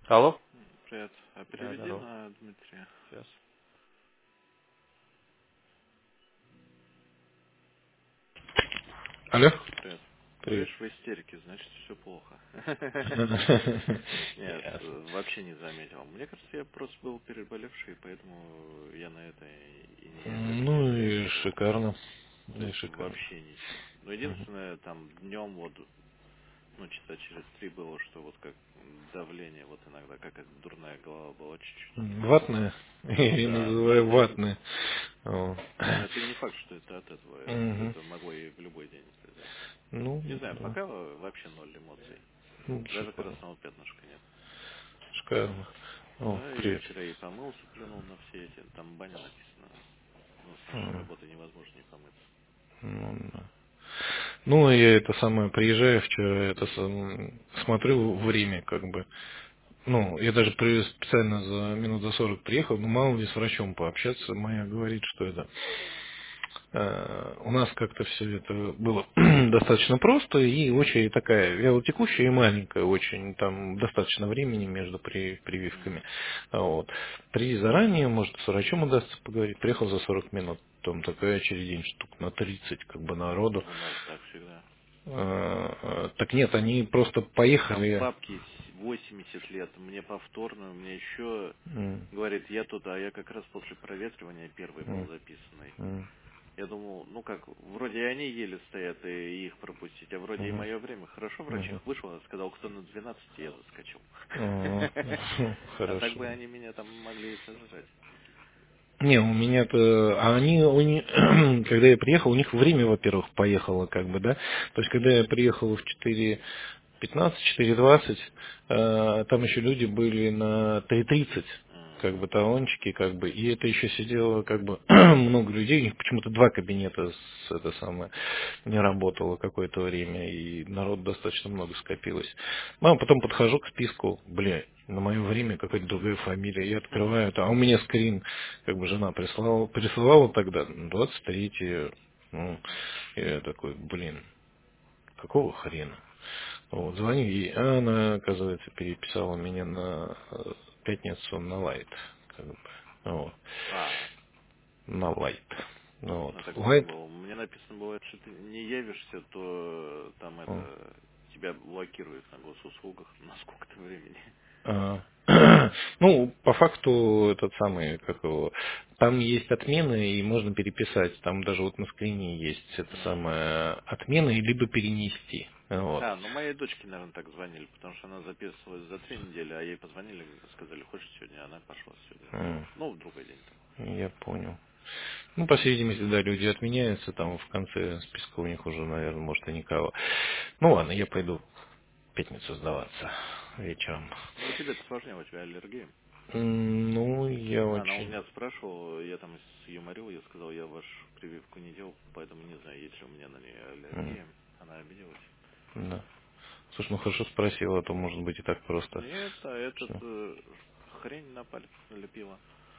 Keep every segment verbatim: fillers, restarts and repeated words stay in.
Алло? Привет. А Да, переведи здорово. на Дмитрия. Сейчас. Алло? Привет. Ну, Привет. видишь, в истерике, значит, все плохо. Нет, Ясно. э, вообще не заметил. Мне кажется, я просто был переболевший, поэтому я на это и не, как бы не Ну и отреагировал. шикарно. То Ну и есть шикарно. вообще ничего. Но Мгм. единственное, там днем вот, ну, часа через три было, что вот как давление, вот иногда, как, как дурная голова была чуть-чуть. Ватная. Я Ну ее да, но называю это, ватная. Вот. но это не факт, что это от этого. Мгм. Это могло и в любой день произойти. Ну, Не знаю, да. пока вообще ноль эмоций. Ну, Даже шикарно. красного пятнышка нет. Шикарно. О, Да, я привет. вчера и помылся, плюнул на все эти, там баня написано. Ну, с нашей М, работы невозможно не помыться. Ну, да. Ну, я это самое, приезжаю вчера, это сам, смотрю время, как бы. Ну, я даже при- специально за минут за сорок приехал, но мало ли с врачом пообщаться. Моя говорит, что это э, у нас как-то все это было достаточно просто и очень такая вялотекущая и маленькая, очень там достаточно времени между при- прививками. Мгм. А Вот. При заранее, может, с врачом удастся поговорить. Приехал за сорок минут. Там такая очередь штук на тридцать как бы народу. У нас так всегда. Э, э, Так нет, они просто Там поехали. бабки с восемьдесят лет, мне повторную, мне еще, М, говорит, я тут, а я как раз после проветривания первый был м, записанный. м, Я думал, ну как, вроде и они еле стоят, и их пропустить, а вроде и мгм, мое время. Хорошо, врач мгм. их вышел, сказал, кто на двенадцать, я заскочил. Ага, А так хорошо. бы они меня там могли и сожрать. Не, у меня-то, а они, у них, когда я приехал, у них время, во-первых, поехало, как бы, да. То есть, когда я приехал в четыре пятнадцать, четыре двадцать, э, там еще люди были на три тридцать, как бы Мгм. талончики, как бы, и это еще сидело, как бы, много людей, у них почему-то два кабинета с, это самое, не работало какое-то время, и народ достаточно много скопилось. Ну, а потом подхожу к списку, бля, на мое время какая-то другая фамилия, я открываю это, а у меня скрин, как бы жена прислала, присылала тогда, двадцать третье, ну, Мгм. я такой, блин, какого хрена? Вот, звоню ей, а она, оказывается, переписала меня на э, пятницу на лайт, как бы, вот, А, на лайт, вот, ну такого не лайт. было. Мне написано было, что ты не явишься, то там это тебя блокируют на госуслугах на сколько-то времени. А, Ну, по факту, этот самый, как его, там есть отмены, и можно переписать. Там даже вот на скрине есть это Мгм. самое отмены, либо перенести. Вот. А, ну моей дочке, наверное, так звонили, потому что она записывалась за три недели, а ей позвонили, сказали, хочешь сегодня, она пошла сегодня сделала. М, Ну, в другой день там. Я понял. Ну, по всей видимости, да, люди отменяются, там в конце списка у них уже, наверное, может и никого. Ну ладно, я пойду в пятницу сдаваться вечером. Ну, у тебя-то сложнее, у тебя аллергия. М, Ну, я Она у очень... меня спрашивала, я там с юморил, я сказал, я вашу прививку не делал, поэтому не знаю, есть ли у меня на нее м, аллергия. Она обиделась. Да. Слушай, ну хорошо спросил, а то может быть и так просто. Нет, а этот Что? э, хрень на палец налепила.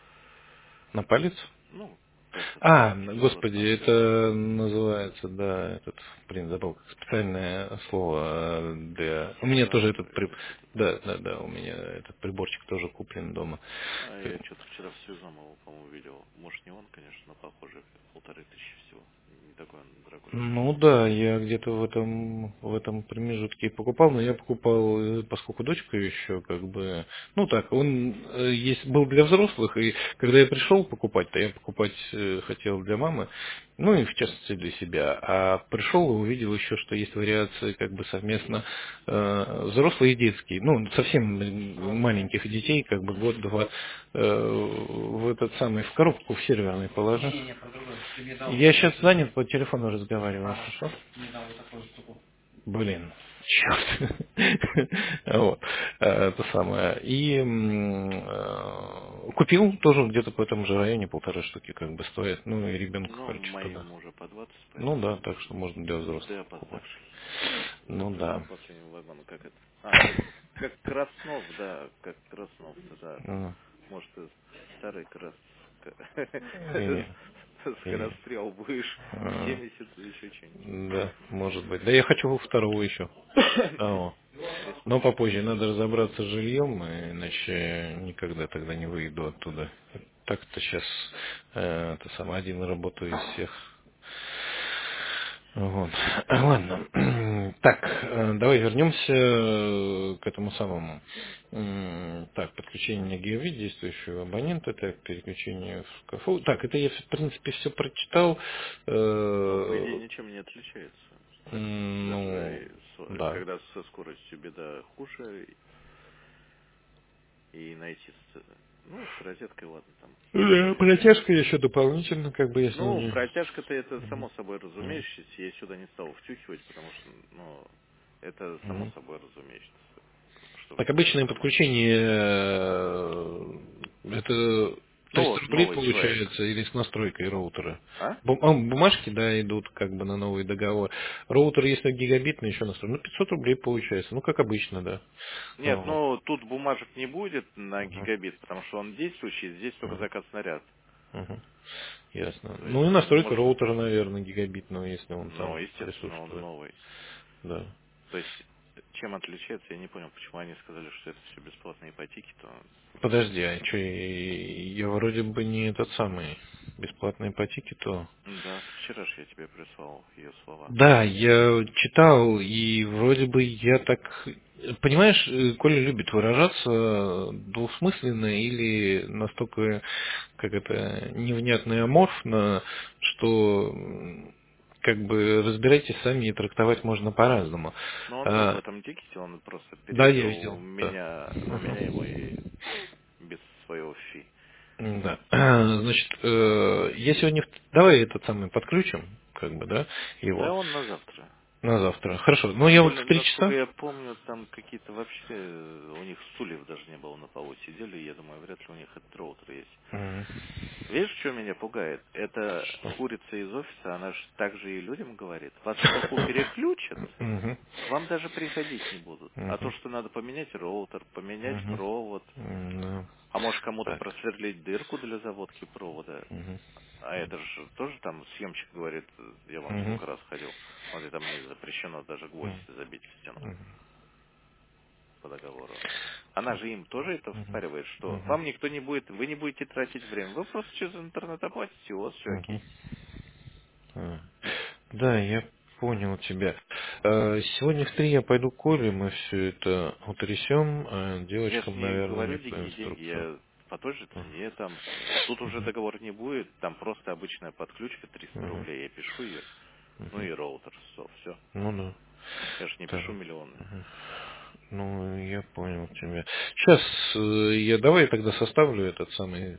На палец? Ну, как-то там А, кислород господи, подвигала. это называется, да, этот, блин, забыл, как специальное слово э, для... У меня тоже Синтезатор этот, при- или что-то там. да, да, да, у меня этот приборчик тоже куплен дома. А Как- я что-то вчера в Связном его, по-моему, видел. Может, не он, конечно, но похоже, полторы тысячи всего. Не такой он дорогой. Ну да, я где-то в этом в этом промежутке покупал, но я покупал, э, поскольку дочка еще как бы, ну так, он э, есть был для взрослых, и когда я пришел покупать, то я покупать э, хотел для мамы, ну и в частности для себя. А пришел и увидел еще, что есть вариации как бы совместно э, взрослые и детские, ну совсем маленьких детей, как бы Мгм. год-два, э, в этот самый в коробку в серверный положил. Я сейчас занят, по телефону разговариваю, хорошо? Блин, черт. Вот. Э, Это самое. И м, э, купил тоже где-то по этому же районе, полторы штуки как бы стоит. Ну и ребенку Ну, короче туда. моему уже по двадцать, Ну поэтому да, так что можно для ты взрослых покупать. опоздавший. Ну Запрыгнул да. к последнему вагону, как это? А, как, как Краснов, да, как Краснов, да. М. Может, и старый Крас... Не-не. скорострел будешь А, семьдесят или еще что-нибудь. да, может быть. Да я хочу второго еще. А, но Республику. попозже надо разобраться с жильем, иначе никогда тогда не выйду оттуда. Так-то сейчас э, это сам один работаю из всех. Вот. Ладно. Так, э, давай вернемся э, к этому самому. М, Так, подключение геовид действующего абонента, так, переключение в шкафу. Так, это я, в принципе, все прочитал. Ну, по Э, идее, ничем не отличается. м, Ну, Даже со- да. когда со скоростью беда хуже, и найти... с- Ну, с розеткой, ладно, там Да, более... протяжка еще дополнительно, как бы, если Ну, не... протяжка-то это Мгм. само собой Мгм. разумеющееся. Я сюда не стал втюхивать, потому что, ну, это само Мгм. собой разумеется, что Так, в нем обычное информация. подключение, э, это Ну триста вот, рублей новый человек. получается или с настройкой роутера? А? Бум- а, Бумажки, да, идут как бы на новый договор. Роутер, если гигабитный, еще настройка. Ну, пятьсот рублей получается. Ну, как обычно, да. Нет, Вот. ну тут бумажек не будет на Мгм. гигабит, потому что он действующий, здесь только Мгм. заказ снаряд. Мгм. Ясно. То есть, Ну и настройка может, роутера, наверное, гигабитного, если он ну, там естественно, он присутствует. новый. Да. То есть, чем отличается, я не понял, почему они сказали, что это все бесплатные ипотеки, то... Подожди, а что, я вроде бы не этот самый бесплатные ипотеки, то... Да, вчера же я тебе прислал ее слова. Да, я читал, и вроде бы я так... Понимаешь, э, Коля любит выражаться двусмысленно или настолько, как это, невнятно и аморфно, что м, как бы разбирайтесь сами и трактовать можно по-разному. Но он был в А, этом тикете, он просто да, я перевел у видел, да. меня, у меня его Мгм. и без своего фи. Да. Значит, э, я сегодня... в- Давай этот самый подключим, как бы, да, Да его он на завтра. на завтра. Хорошо. Ну, Тем я вот более, в три насколько часа. я помню, там какие-то вообще, э, у них стульев даже не было на полу, сидели, и я думаю, вряд ли у них этот роутер есть. Мгм. Видишь, что меня пугает? Это Что? курица из офиса, она же так же и людям говорит. Вас в шкафу переключат, Мгм. к вам даже приходить не будут. А то, Мгм. что надо поменять роутер, поменять Мгм. провод, М, да. а может кому-то Так. просверлить дырку для заводки провода. Мгм. А это же тоже там съемщик говорит, я вон Мгм. сколько раз ходил, смотри, там мне запрещено даже гвоздь Мгм. забить в стену Мгм. по договору. Она же им тоже это Мгм. впаривает, что Мгм. вам никто не будет, вы не будете тратить время, вы просто через интернет оплатите, у вас все Мгм. окей. А. Да, я понял тебя. Э, Сегодня в три я пойду к Коле, мы все это утрясем, а Я ж девочкам, не наверное, говорю не по дикие деньги, инструкцию. я по той же Мгм. цене там, тут уже договор не будет, там просто обычная подключка триста Мгм. рублей, я пишу ее, ну Мгм. и роутер, все, все. Ну да. Я же не пишу Так. миллионы. Ну, я понял тебя. Сейчас я давай тогда составлю этот самый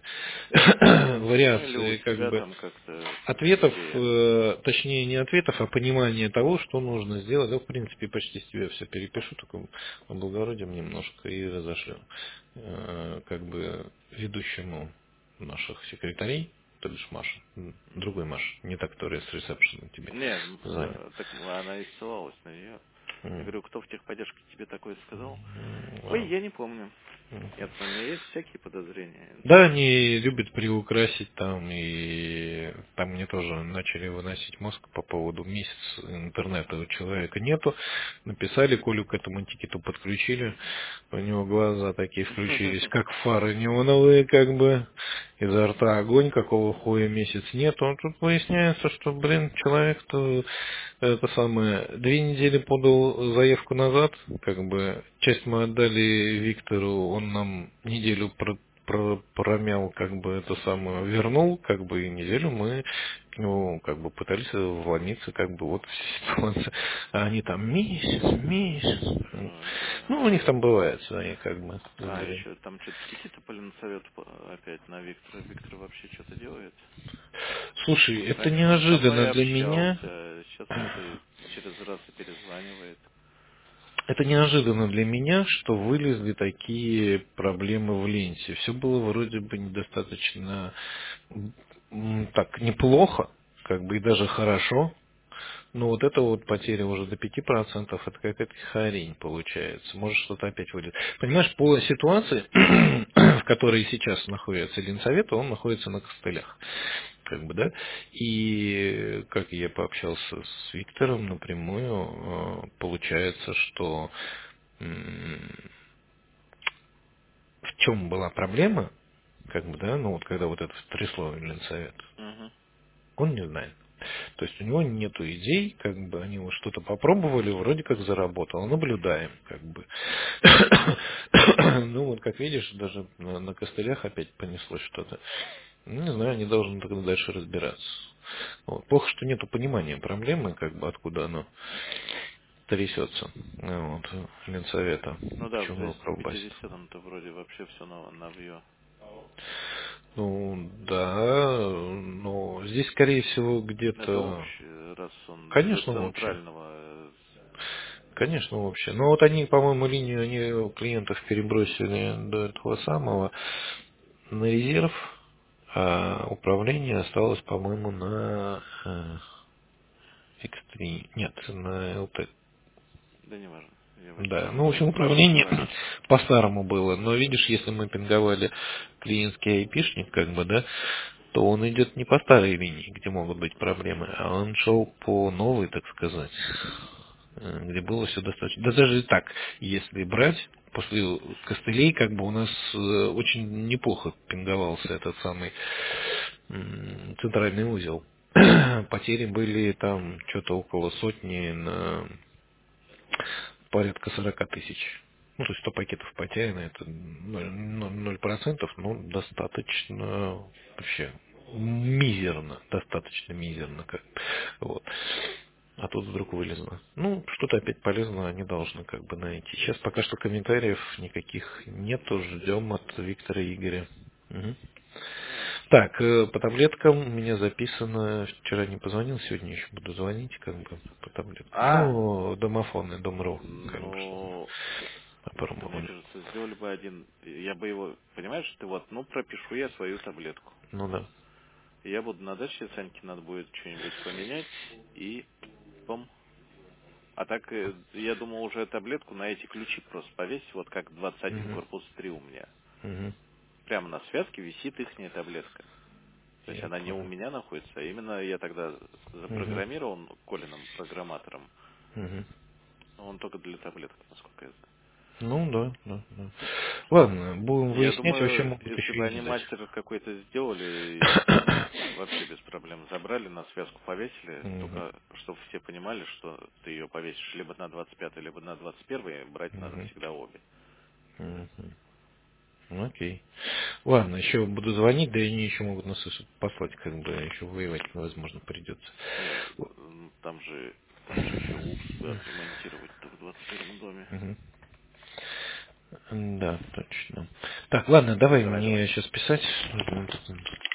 Ну или у вариации как тебя бы там как-то ответов, быстрее. э, точнее не ответов, а понимания того, что нужно сделать. Да, в принципе, почти с тебя все перепишу, только облагородим немножко и разошлем. Э, Как бы ведущему наших секретарей, то бишь Маша, м, другой Маша, не та, которая с ресепшена тебе Не, м, занят. э, так она и ссылалась на нее. Я М, говорю, кто в техподдержке тебе такое сказал? м, Ой, ладно. я не помню. Нет, у меня есть всякие подозрения. Да, они любят приукрасить там, и там мне тоже начали выносить мозг по поводу месяц интернета у человека нету. Написали, Колю к этому тикету подключили, у него глаза такие включились, как фары неоновые, как бы, изо рта огонь, какого хуя месяц нету. А тут выясняется, что, блин, человек-то это самое, две недели подал заявку назад, как бы, часть мы отдали Виктору, он нам неделю про про- промял, как бы это самое, Мгм. вернул, как бы и неделю мы к нему как бы пытались вломиться, как бы вот вся ситуация. А они там месяц, месяц. Ну, это да. Ну, у них там бывает свои, как бы, А, сдвиги. еще там что-то тики тополи на совет по- опять на Виктора. Виктор вообще что-то делает. Слушай, это Раньше он со неожиданно мной для меня. общался, сейчас что-то через раз и перезванивает. Это неожиданно для меня, что вылезли такие проблемы в ленте. Все было вроде бы недостаточно м, так неплохо, как бы и даже хорошо. Но вот это вот потеря уже до пяти процентов, это какая-то хрень получается. Может что-то опять выйдет. Понимаешь, по ситуации, в которой сейчас находится Ленсовет, он находится на костылях. как бы, да, и как я пообщался с Виктором напрямую, э, получается, что м, в чем была проблема, как бы, да, ну вот когда вот это трясло Ленсовет, Угу. он не знает. То есть у него нету идей, как бы они вот что-то попробовали, вроде как заработало, наблюдаем, как бы. Ну вот как видишь, даже на, на костылях опять понеслось что-то. Ну, не знаю, они должны тогда дальше разбираться. Вот. Плохо, что нету понимания проблемы, как бы откуда оно трясется. Вот, Ленсовета. Ну да, в Почему его двести колбасит. пятидесятом-то вроде вообще все на, навье. Ну, да, но здесь, скорее всего, Это где-то... общее, раз он для Конечно, общее. центрального. э, Конечно, общее. Но вот они, по-моему, линию они клиентов перебросили до этого самого на резерв, а управление осталось, по-моему, на э, икс три. Нет, на эл ти. Да не важно. Я в этом Да, не, ну, в не, общем, не управление разбираюсь. по-старому было. Но видишь, если мы пинговали клиентский айпишник, как бы, да, то он идет не по старой линии, где могут быть проблемы, а он шел по новой, так сказать, э, где было все достаточно. Да даже и так, если брать, после костылей, как бы у нас э, очень неплохо пинговался этот самый м, центральный узел. Потери были там что-то около сотни на порядка сорока тысяч. Ну, то есть сто пакетов потеряно, это ноль ноль процентов, но достаточно вообще мизерно, достаточно мизерно. Как, вот. А тут вдруг вылезло. Ну, что-то опять полезное они должны как бы найти. Сейчас пока что комментариев никаких нету, ждем от Виктора и Игоря. Мгм. Так, э, по таблеткам у меня записано, вчера не позвонил, сегодня еще буду звонить, как бы, по таблеткам. А, Ну, домофоны, дом.ру, как бы, что ну, это, мне попробовали. кажется, сделали бы один. Я бы его, понимаешь, ты вот, ну, пропишу я свою таблетку. Ну да. И я буду на даче, Саньке надо будет что-нибудь поменять, и пом. А так, э, я думал уже таблетку на эти ключи просто повесить, вот как двадцать один Угу. корпус три у меня. Угу. Прямо на связке висит ихняя таблетка. То есть Я она не у понял. меня находится, а именно я тогда Угу. запрограммирован Колином программатором. Угу. Он только для таблеток, насколько я знаю. Ну да, да, да. Ладно, будем Я выяснять, вообще думаю, могут если еще бы и они не дать. мастер какой-то сделали, и вообще без проблем забрали, на связку повесили, Угу. только чтобы все понимали, что ты ее повесишь либо на двадцать пятый, либо на двадцать первый, брать надо Угу. всегда обе. Угу. Ну, окей. Ладно, еще буду звонить, да и они еще могут нас послать, как бы, еще воевать, возможно, придется. Не, м, там же, там же еще УПС бы отремонтировать-то в двадцать первом доме. Угу. Да, точно. Так, ладно, давай Давай, давай. мне сейчас писать.